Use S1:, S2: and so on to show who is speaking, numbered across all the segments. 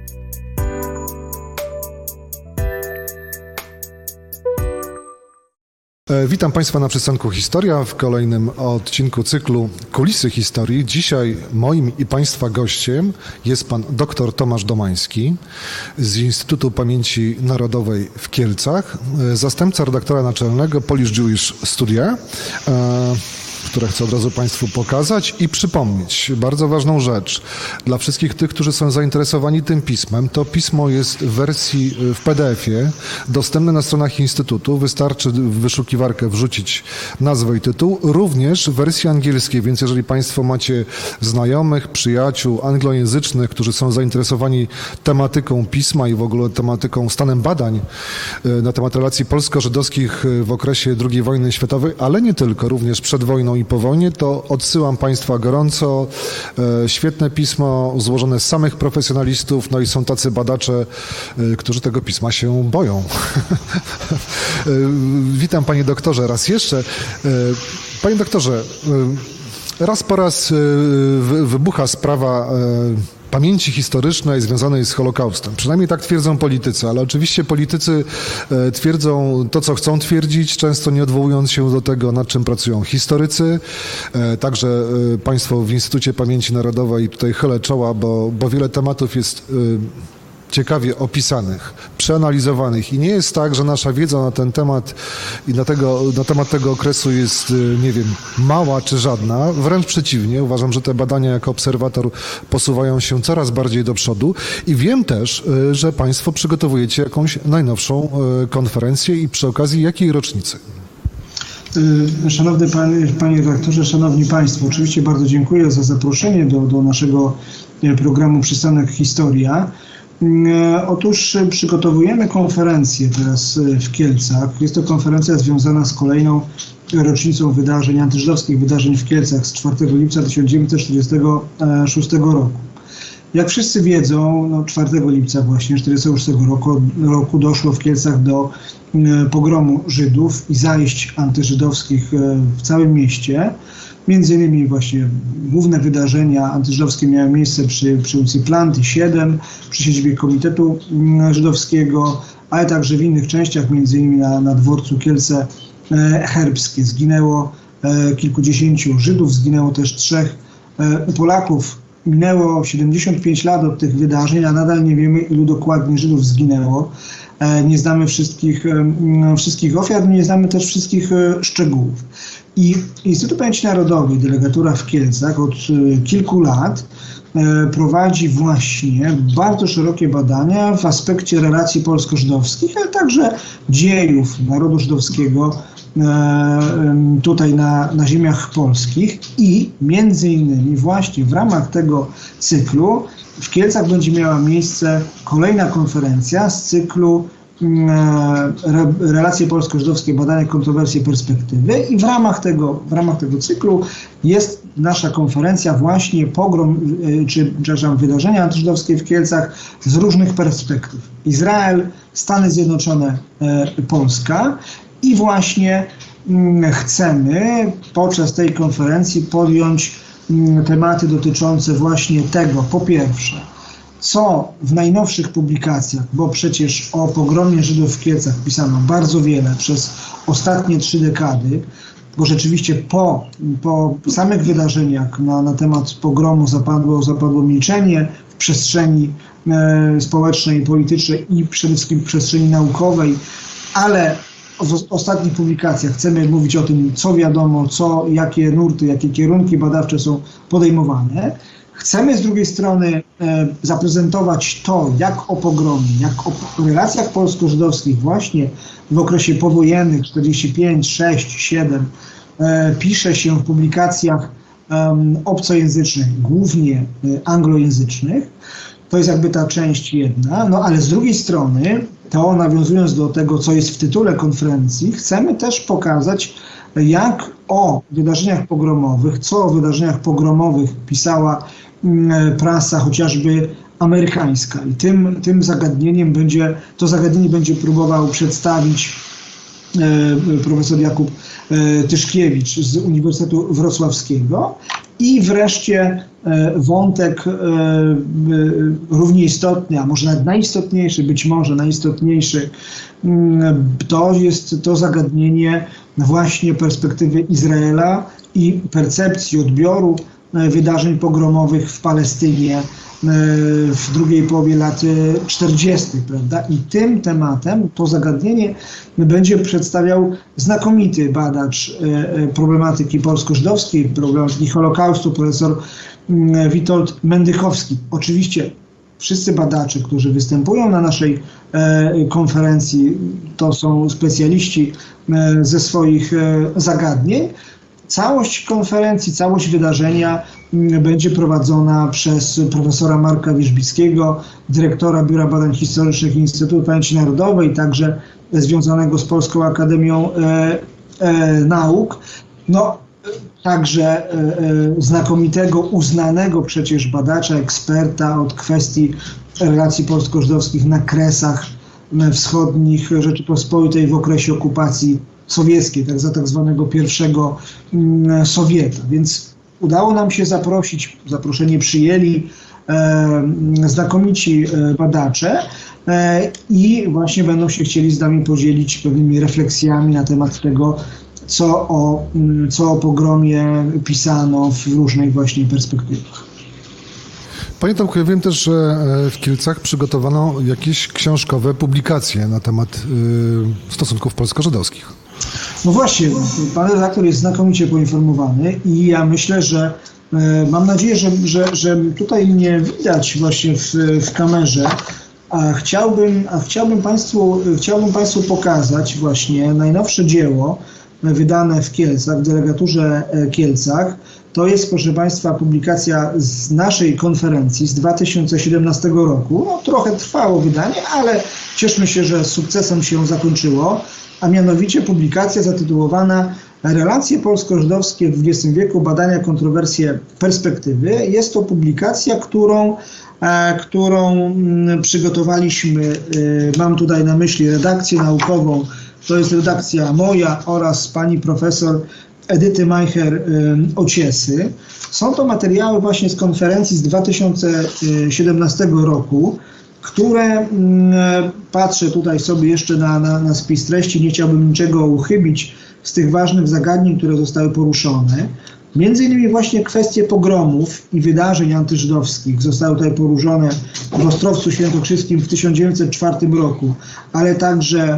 S1: Witam Państwa na przystanku Historia w kolejnym odcinku cyklu Kulisy Historii. Dzisiaj moim i Państwa gościem jest pan dr Tomasz Domański z Instytutu Pamięci Narodowej w Kielcach, zastępca redaktora naczelnego Polish Jewish Studia, które chcę od razu Państwu pokazać i przypomnieć bardzo ważną rzecz. Dla wszystkich tych, którzy są zainteresowani tym pismem, to pismo jest w wersji w PDF-ie, dostępne na stronach Instytutu. Wystarczy w wyszukiwarkę wrzucić nazwę i tytuł. Również w wersji angielskiej, więc jeżeli Państwo macie znajomych, przyjaciół anglojęzycznych, którzy są zainteresowani tematyką pisma i w ogóle tematyką, stanem badań na temat relacji polsko-żydowskich w okresie II wojny światowej, ale nie tylko, również przed wojną i po wojnie, to odsyłam Państwa gorąco. Świetne pismo złożone z samych profesjonalistów, no i są tacy badacze, którzy tego pisma się boją. Witam Panie doktorze raz jeszcze. Panie doktorze, raz po raz wybucha sprawa pamięci historycznej związanej z Holokaustem. Przynajmniej tak twierdzą politycy, ale oczywiście politycy twierdzą to, co chcą twierdzić, często nie odwołując się do tego, nad czym pracują historycy. Także Państwo w Instytucie Pamięci Narodowej tutaj chylę czoła, bo wiele tematów jest ciekawie opisanych, przeanalizowanych i nie jest tak, że nasza wiedza na ten temat i na temat tego okresu jest, nie wiem, mała czy żadna. Wręcz przeciwnie, uważam, że te badania jako obserwator posuwają się coraz bardziej do przodu i wiem też, że Państwo przygotowujecie jakąś najnowszą konferencję i przy okazji jakiej rocznicy?
S2: Szanowny Panie redaktorze, Szanowni Państwo, oczywiście bardzo dziękuję za zaproszenie do naszego programu Przystanek Historia. Otóż przygotowujemy konferencję teraz w Kielcach. Jest to konferencja związana z kolejną rocznicą antyżydowskich wydarzeń w Kielcach z 4 lipca 1946 roku. Jak wszyscy wiedzą, 4 lipca właśnie 1946 roku doszło w Kielcach do pogromu Żydów i zajść antyżydowskich w całym mieście. Między innymi właśnie główne wydarzenia antyżydowskie miały miejsce przy ulicy Planty 7, przy siedzibie Komitetu Żydowskiego, ale także w innych częściach, między innymi na dworcu Kielce Herbskie. Zginęło kilkudziesięciu Żydów, zginęło też 3 Polaków. Minęło 75 lat od tych wydarzeń, a nadal nie wiemy, ilu dokładnie Żydów zginęło. Nie znamy wszystkich ofiar, nie znamy też wszystkich szczegółów. I Instytut Pamięci Narodowej, delegatura w Kielcach od kilku lat prowadzi właśnie bardzo szerokie badania w aspekcie relacji polsko-żydowskich, ale także dziejów narodu żydowskiego tutaj na ziemiach polskich i między innymi właśnie w ramach tego cyklu w Kielcach będzie miała miejsce kolejna konferencja z cyklu relacje polsko-żydowskie, badania, kontrowersje, perspektywy i w ramach tego cyklu jest nasza konferencja właśnie wydarzenia antyżydowskie w Kielcach z różnych perspektyw. Izrael, Stany Zjednoczone, Polska i właśnie chcemy podczas tej konferencji podjąć tematy dotyczące właśnie tego, po pierwsze, co w najnowszych publikacjach, bo przecież o pogromie Żydów w Kielcach pisano bardzo wiele przez ostatnie 3 dekady, bo rzeczywiście po samych wydarzeniach na temat pogromu zapadło milczenie w przestrzeni społecznej, politycznej i przede wszystkim w przestrzeni naukowej, ale w ostatnich publikacjach chcemy mówić o tym, co wiadomo, jakie nurty, jakie kierunki badawcze są podejmowane. Chcemy z drugiej strony zaprezentować to, jak o pogromie, jak o relacjach polsko-żydowskich właśnie w okresie powojennych 45, 6, 7 pisze się w publikacjach obcojęzycznych, głównie anglojęzycznych. To jest jakby ta część jedna, ale z drugiej strony, to nawiązując do tego, co jest w tytule konferencji, chcemy też pokazać, jak o wydarzeniach pogromowych, co o wydarzeniach pogromowych pisała prasa chociażby amerykańska. I tym zagadnieniem będzie próbował przedstawić profesor Jakub Tyszkiewicz z Uniwersytetu Wrocławskiego. I wreszcie wątek równie istotny, a może nawet najistotniejszy, być może najistotniejszy, to jest to zagadnienie właśnie perspektywy Izraela i percepcji odbioru wydarzeń pogromowych w Palestynie w drugiej połowie lat 40., prawda? I tym tematem, to zagadnienie będzie przedstawiał znakomity badacz problematyki polsko-żydowskiej, problematyki Holokaustu, profesor Witold Mendychowski. Oczywiście wszyscy badacze, którzy występują na naszej konferencji, to są specjaliści ze swoich zagadnień. Całość konferencji, całość wydarzenia będzie prowadzona przez profesora Marka Wierzbickiego, dyrektora Biura Badań Historycznych Instytutu Pamięci Narodowej, także związanego z Polską Akademią Nauk. No, także znakomitego, uznanego przecież badacza, eksperta od kwestii relacji polsko-żydowskich na Kresach Wschodnich Rzeczypospolitej w okresie okupacji sowieckiej, tak zwanego pierwszego Sowieta. Więc udało nam się zaprosić, zaproszenie przyjęli znakomici badacze i właśnie będą się chcieli z nami podzielić pewnymi refleksjami na temat tego, co o pogromie pisano w różnych właśnie perspektywach.
S1: Panie Tomku, ja wiem też, że w Kielcach przygotowano jakieś książkowe publikacje na temat stosunków polsko-żydowskich.
S2: No właśnie, pan redaktor jest znakomicie poinformowany i ja myślę, że mam nadzieję, że tutaj mnie widać właśnie w kamerze, a chciałbym Państwu pokazać właśnie najnowsze dzieło wydane w Kielcach, w delegaturze Kielcach. To jest, proszę Państwa, publikacja z naszej konferencji z 2017 roku. No, trochę trwało wydanie, ale cieszmy się, że z sukcesem się zakończyło, a mianowicie publikacja zatytułowana Relacje polsko-żydowskie w XX wieku, badania, kontrowersje, perspektywy. Jest to publikacja, którą przygotowaliśmy, mam tutaj na myśli redakcję naukową, to jest redakcja moja oraz pani profesor Edyty Majcher-Ociesy. Są to materiały właśnie z konferencji z 2017 roku, które patrzę tutaj sobie jeszcze na spis treści, nie chciałbym niczego uchybić z tych ważnych zagadnień, które zostały poruszone. Między innymi właśnie kwestie pogromów i wydarzeń antyżydowskich zostały tutaj poruszone w Ostrowcu Świętokrzyskim w 1904 roku, ale także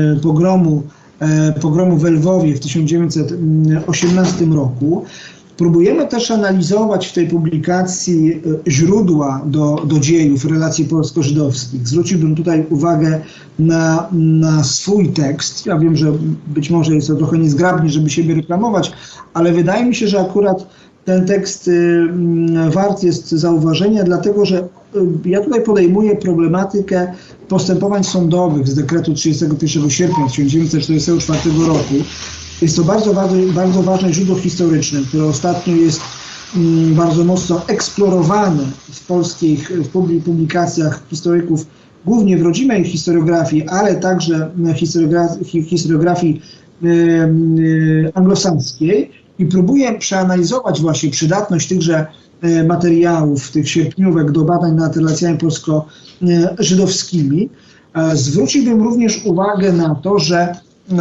S2: pogromu w Lwowie w 1918 roku. Próbujemy też analizować w tej publikacji źródła do dziejów relacji polsko-żydowskich. Zwróciłbym tutaj uwagę na swój tekst. Ja wiem, że być może jest to trochę niezgrabnie, żeby siebie reklamować, ale wydaje mi się, że akurat ten tekst wart jest zauważenia, dlatego że ja tutaj podejmuję problematykę postępowań sądowych z dekretu 31 sierpnia 1944 roku. Jest to bardzo ważne źródło historyczne, które ostatnio jest bardzo mocno eksplorowane w polskich publikacjach historyków, głównie w rodzimej historiografii, ale także historiografii anglosaskiej i próbuję przeanalizować właśnie przydatność tychże materiałów, tych sierpniówek do badań nad relacjami polsko-żydowskimi. Zwróciłbym również uwagę na to, że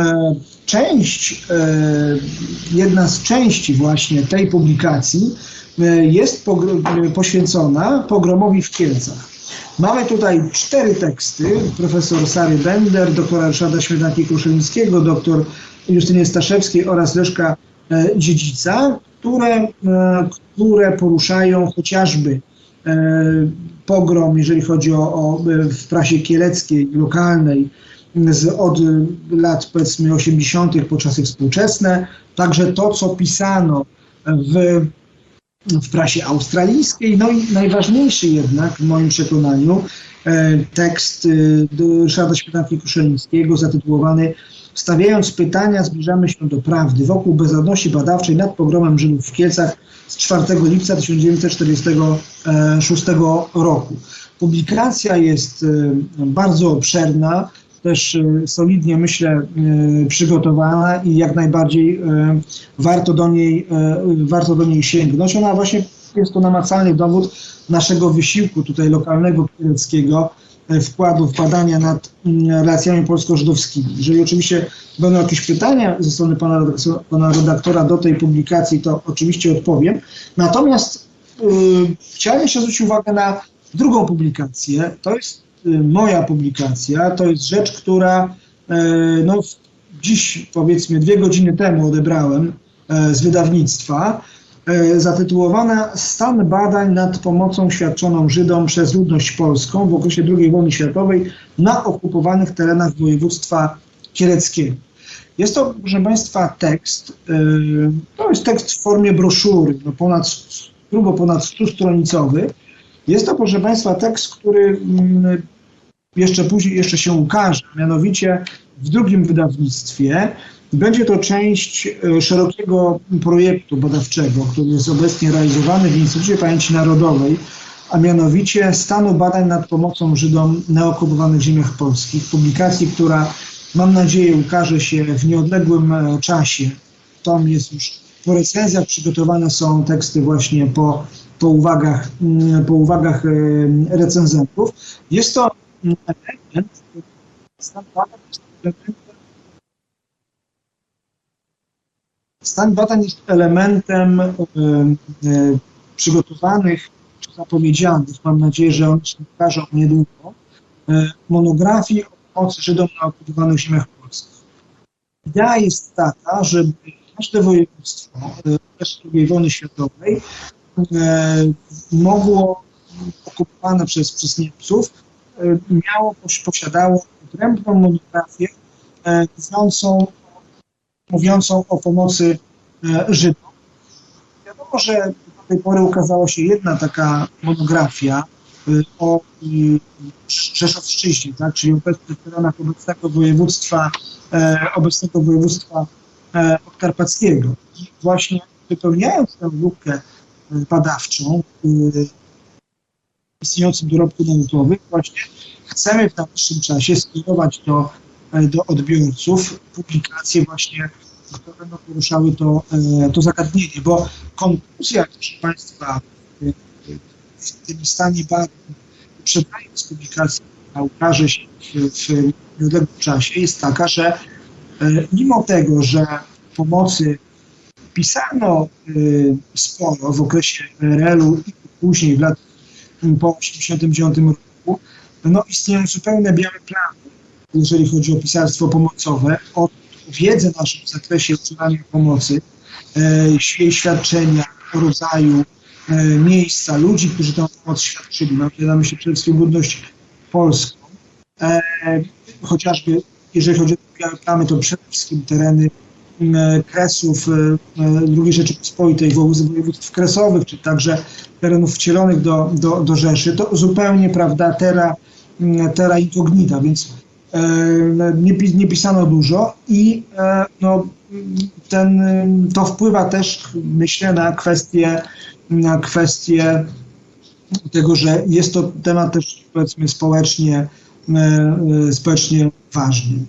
S2: jedna z części właśnie tej publikacji jest poświęcona pogromowi w Kielcach. Mamy tutaj 4 teksty profesor Sary Bender, doktora Ryszarda Śmietanki-Kruszelińskiego, doktor Justyny Staszewskiej oraz Leszka Dziedzica, które poruszają chociażby pogrom, jeżeli chodzi o w prasie kieleckiej, lokalnej, od lat powiedzmy 80. po czasy współczesne, także to, co pisano w prasie australijskiej, no i najważniejszy jednak w moim przekonaniu tekst Ryszarda Śmietanki-Kruszelińskiego zatytułowany Stawiając pytania zbliżamy się do prawdy wokół bezradności badawczej nad pogromem Żydów w Kielcach z 4 lipca 1946 roku. Publikacja jest bardzo obszerna. też solidnie, myślę, przygotowana i jak najbardziej warto do niej sięgnąć. Ona właśnie jest to namacalny dowód naszego wysiłku tutaj lokalnego, kieleckiego, wkładu w badania nad relacjami polsko-żydowskimi. Jeżeli oczywiście będą jakieś pytania ze strony pana redaktora do tej publikacji, to oczywiście odpowiem. Natomiast chciałem jeszcze zwrócić uwagę na drugą publikację. To jest moja publikacja, to jest rzecz, która dziś, powiedzmy 2 godziny temu odebrałem z wydawnictwa, zatytułowana Stan badań nad pomocą świadczoną Żydom przez ludność polską w okresie II wojny światowej na okupowanych terenach województwa kieleckiego. Jest to, proszę Państwa, tekst, to jest tekst w formie broszury, grubo ponad 100-stronicowy. Jest to, proszę Państwa, tekst, który jeszcze się ukaże, mianowicie w drugim wydawnictwie. Będzie to część szerokiego projektu badawczego, który jest obecnie realizowany w Instytucie Pamięci Narodowej, a mianowicie stanu badań nad pomocą Żydom na okupowanych ziemiach polskich. Publikacji, która, mam nadzieję, ukaże się w nieodległym czasie. Tom jest już po recenzjach, przygotowane są teksty właśnie po uwagach recenzentów. Jest to element, stan badań jest elementem przygotowanych czy zapowiedzianych, mam nadzieję, że one się ukażą niedługo, monografii o pomocy Żydom na okupowanych ziemiach polskich. Idea jest taka, żeby każde województwo w II wojny światowej mogło, okupowane przez Niemców, posiadało odrębną monografię mówiącą o pomocy Żydom. Wiadomo, że do tej pory ukazała się jedna taka monografia o Rzeszowszczyźnie, tak, czyli obecnych terenach obecnego województwa podkarpackiego. I właśnie wypełniając tę lukę badawczą w istniejącym dorobku naukowym, właśnie chcemy w najbliższym czasie skierować do odbiorców publikacje właśnie, które będą poruszały to zagadnienie, bo konkluzja, proszę Państwa, w tym stanie badań, poprzedzając publikację, która ukaże się w niedługim czasie, jest taka, że mimo tego, że pomocy pisano sporo w okresie PRL-u i później po 1989 roku, istnieją zupełnie białe plamy, jeżeli chodzi o pisarstwo pomocowe, o wiedzę naszą w zakresie udzielania pomocy, jej świadczenia, rodzaju, miejsca, ludzi, którzy tę pomoc świadczyli. Mam na myśli przede wszystkim ludność polską. Chociażby, jeżeli chodzi o białe plamy, to przede wszystkim tereny Kresów II Rzeczypospolitej, województw kresowych, czy także terenów wcielonych do Rzeszy. To zupełnie, prawda, terra incognita, więc nie pisano dużo i to wpływa też, myślę, na kwestię tego, że jest to temat też, powiedzmy, społecznie ważny.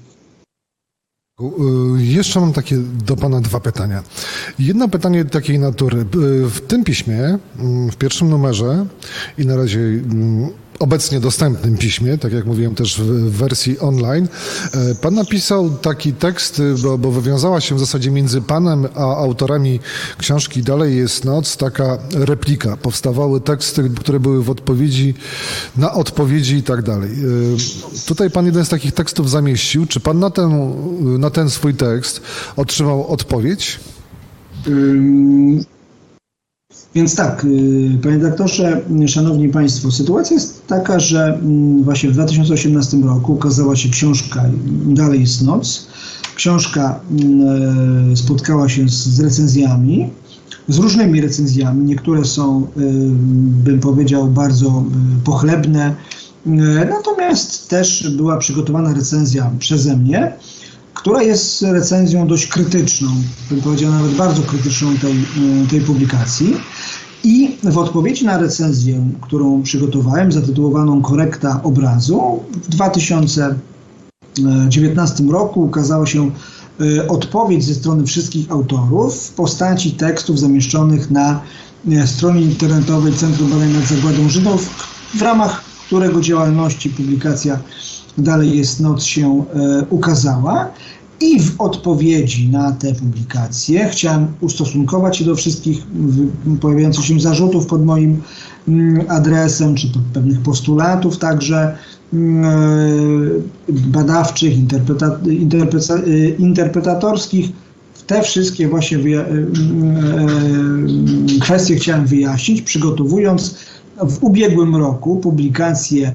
S1: Jeszcze mam takie do Pana 2 pytania. Jedno pytanie takiej natury. W tym piśmie, w pierwszym numerze i na razie obecnie dostępnym piśmie, tak jak mówiłem też w wersji online, Pan napisał taki tekst, bo wywiązała się w zasadzie między Panem a autorami książki Dalej jest noc taka replika. Powstawały teksty, które były w odpowiedzi na odpowiedzi i tak dalej. Tutaj Pan jeden z takich tekstów zamieścił. Czy Pan na ten swój tekst otrzymał odpowiedź?
S2: Więc tak, panie doktorze, szanowni państwo, sytuacja jest taka, że właśnie w 2018 roku ukazała się książka Dalej jest noc. Książka spotkała się z recenzjami, z różnymi recenzjami. Niektóre są, bym powiedział, bardzo pochlebne, natomiast też była przygotowana recenzja przeze mnie, która jest recenzją dość krytyczną, bym powiedział nawet bardzo krytyczną tej publikacji. I w odpowiedzi na recenzję, którą przygotowałem, zatytułowaną Korekta obrazu, w 2018 2019 roku ukazała się odpowiedź ze strony wszystkich autorów w postaci tekstów zamieszczonych na stronie internetowej Centrum Badań nad Zagładą Żydów, w ramach którego działalności publikacja Dalej jest noc się ukazała. I w odpowiedzi na te publikacje chciałem ustosunkować się do wszystkich pojawiających się zarzutów pod moim adresem, czy pewnych postulatów także badawczych, interpretatorskich. Te wszystkie właśnie kwestie chciałem wyjaśnić, przygotowując w ubiegłym roku publikację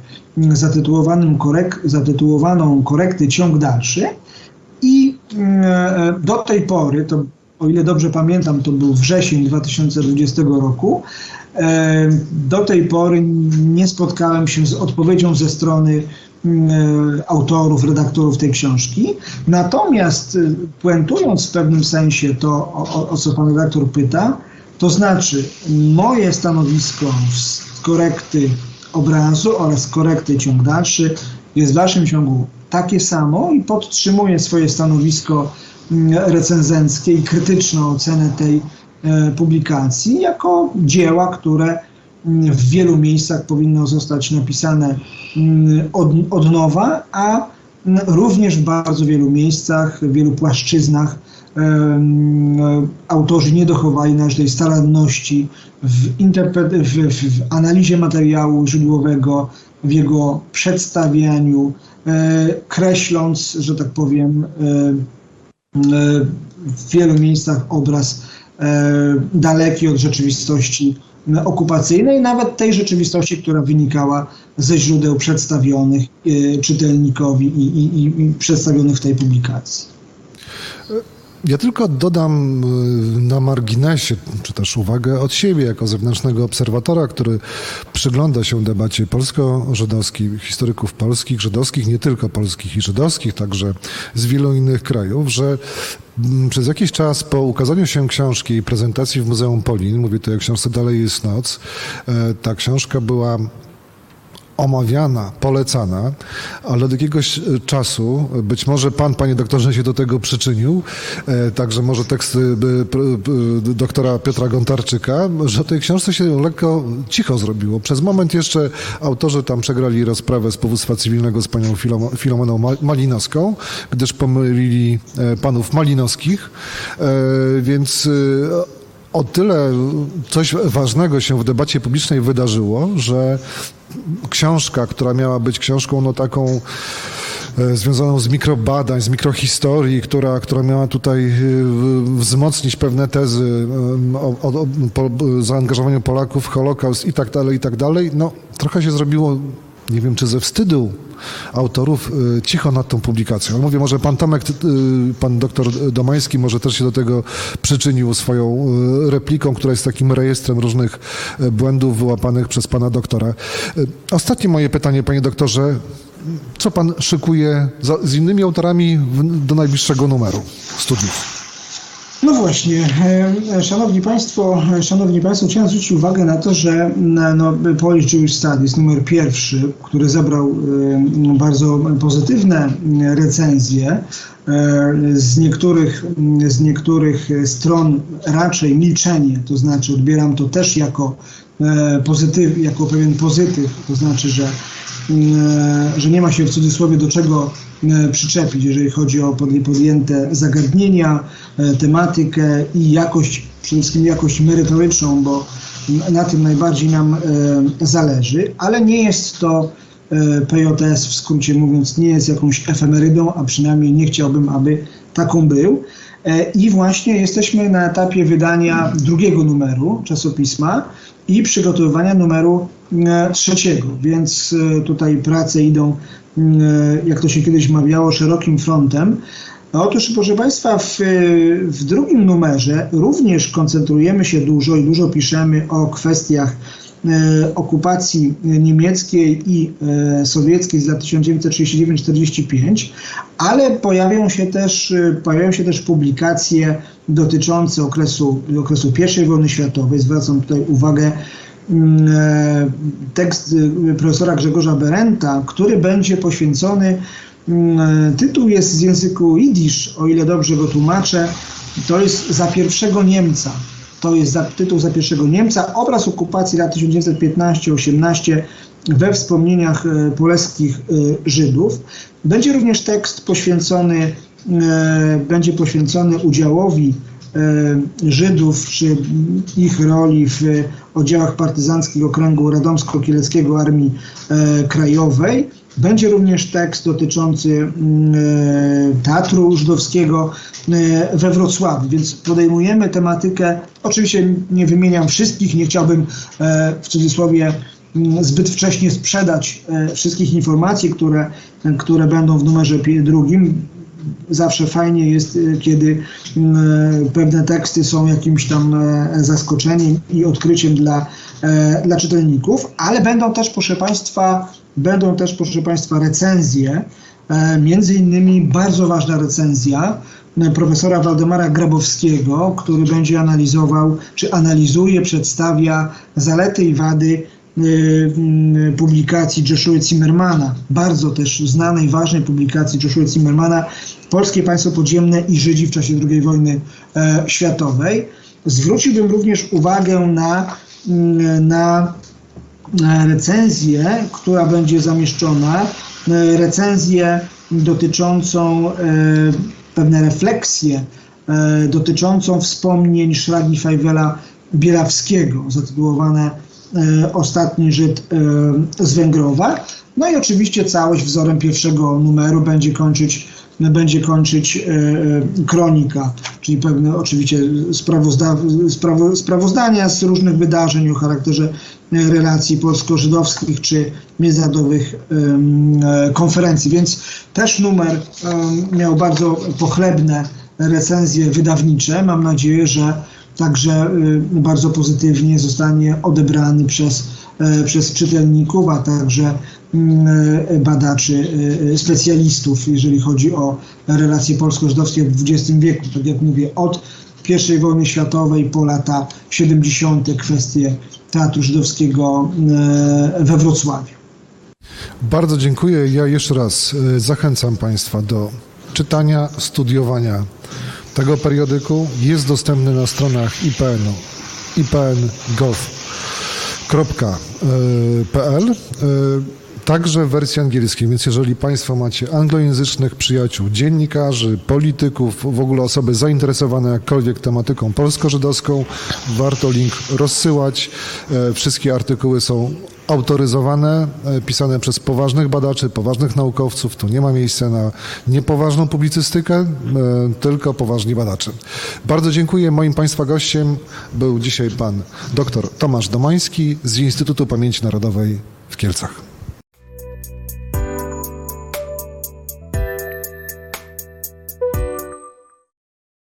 S2: zatytułowaną Korekty ciąg dalszy. I do tej pory, to o ile dobrze pamiętam, to był wrzesień 2020 roku, do tej pory nie spotkałem się z odpowiedzią ze strony autorów, redaktorów tej książki. Natomiast puentując w pewnym sensie to, o co pan redaktor pyta, to znaczy moje stanowisko z korekty obrazu oraz korekty ciąg dalszy jest w dalszym ciągu takie samo i podtrzymuję swoje stanowisko recenzenckie i krytyczną ocenę tej publikacji jako dzieła, które w wielu miejscach powinno zostać napisane od nowa, a również w bardzo wielu miejscach, w wielu płaszczyznach autorzy nie dochowali należytej staranności w analizie materiału źródłowego, w jego przedstawianiu, kreśląc, że tak powiem, w wielu miejscach obraz daleki od rzeczywistości okupacyjnej, nawet tej rzeczywistości, która wynikała ze źródeł przedstawionych czytelnikowi i przedstawionych w tej publikacji.
S1: Ja tylko dodam na marginesie, czy też uwagę od siebie, jako zewnętrznego obserwatora, który przygląda się debacie polsko-żydowskiej, historyków polskich, żydowskich, nie tylko polskich i żydowskich, także z wielu innych krajów, że przez jakiś czas po ukazaniu się książki i prezentacji w Muzeum Polin, mówię tu o książce Dalej jest noc, ta książka była omawiana, polecana, ale od jakiegoś czasu, być może pan, panie doktorze, się do tego przyczynił, także może teksty doktora Piotra Gontarczyka, że o tej książce się lekko cicho zrobiło. Przez moment jeszcze autorzy tam przegrali rozprawę z powództwa cywilnego z panią Filomeną Malinowską, gdyż pomylili panów Malinowskich, więc o tyle coś ważnego się w debacie publicznej wydarzyło, że książka, która miała być książką taką związaną z mikrobadań, z mikrohistorii, która miała tutaj wzmocnić pewne tezy o zaangażowaniu Polaków w Holokaust i tak dalej, no trochę się zrobiło, nie wiem czy ze wstydu autorów, cicho nad tą publikacją. Mówię, może pan Tomek, pan doktor Domański może też się do tego przyczynił swoją repliką, która jest takim rejestrem różnych błędów wyłapanych przez pana doktora. Ostatnie moje pytanie, panie doktorze. Co pan szykuje z innymi autorami do najbliższego numeru studiów?
S2: No właśnie, Szanowni Państwo, chciałem zwrócić uwagę na to, że Polish Jewish Studies numer 1, który zebrał bardzo pozytywne recenzje, z niektórych stron raczej milczenie, to znaczy odbieram to też jako pewien pozytyw, to znaczy, że nie ma się w cudzysłowie do czego przyczepić, jeżeli chodzi o podjęte zagadnienia, tematykę i jakość, przede wszystkim jakość merytoryczną, bo na tym najbardziej nam zależy, ale nie jest to PJS, w skrócie mówiąc, nie jest jakąś efemerydą, a przynajmniej nie chciałbym, aby taką był. I właśnie jesteśmy na etapie wydania drugiego numeru czasopisma i przygotowywania numeru 3, więc tutaj prace idą, jak to się kiedyś mawiało, szerokim frontem. Otóż, proszę Państwa, w drugim numerze również koncentrujemy się dużo piszemy o kwestiach okupacji niemieckiej i sowieckiej z lat 1939-45, ale pojawiają się też publikacje dotyczące okresu I wojny światowej. Zwracam tutaj uwagę tekst profesora Grzegorza Berenta, który będzie poświęcony Tytuł jest z języku jidysz, o ile dobrze go tłumaczę. To jest za pierwszego Niemca. To jest tytuł za pierwszego Niemca. Obraz okupacji lat 1915-18 we wspomnieniach polskich Żydów. Będzie również tekst poświęcony udziałowi Żydów czy ich roli w oddziałach partyzanckich Okręgu Radomsko-Kieleckiego Armii Krajowej. Będzie również tekst dotyczący Teatru Żydowskiego we Wrocławiu, więc podejmujemy tematykę, oczywiście nie wymieniam wszystkich, nie chciałbym w cudzysłowie zbyt wcześnie sprzedać wszystkich informacji, które będą w numerze drugim. Zawsze fajnie jest, kiedy pewne teksty są jakimś tam zaskoczeniem i odkryciem dla czytelników, ale będą też, proszę Państwa, recenzje, między innymi bardzo ważna recenzja profesora Waldemara Grabowskiego, który będzie analizował, czy analizuje, przedstawia zalety i wady publikacji Joshua Zimmermana, bardzo też znanej, ważnej publikacji Joshua Zimmermana, Polskie Państwo Podziemne i Żydzi w czasie II wojny światowej. Zwróciłbym również uwagę na recenzję, która będzie zamieszczona, recenzję dotyczącą pewne refleksje dotyczącą wspomnień Szragi Fajwela Bielawskiego, zatytułowane Ostatni Żyd z Węgrowa. No i oczywiście całość wzorem pierwszego numeru będzie kończyć kronika, czyli pewne oczywiście sprawozdania z różnych wydarzeń o charakterze relacji polsko-żydowskich czy międzynarodowych konferencji. Więc też numer miał bardzo pochlebne recenzje wydawnicze. Mam nadzieję, że także bardzo pozytywnie zostanie odebrany przez czytelników, a także badaczy, specjalistów, jeżeli chodzi o relacje polsko-żydowskie w XX wieku. Tak jak mówię, od I wojny światowej po lata 70. kwestie Teatru Żydowskiego we Wrocławiu.
S1: Bardzo dziękuję. Ja jeszcze raz zachęcam Państwa do czytania, studiowania tego periodyku. Jest dostępny na stronach IPN-u, ipn.gov.pl, także w wersji angielskiej, więc jeżeli Państwo macie anglojęzycznych przyjaciół, dziennikarzy, polityków, w ogóle osoby zainteresowane jakkolwiek tematyką polsko-żydowską, warto link rozsyłać. Wszystkie artykuły są autoryzowane, pisane przez poważnych badaczy, poważnych naukowców. Tu nie ma miejsca na niepoważną publicystykę, tylko poważni badacze. Bardzo dziękuję. Moim Państwa gościem był dzisiaj pan dr Tomasz Domański z Instytutu Pamięci Narodowej w Kielcach.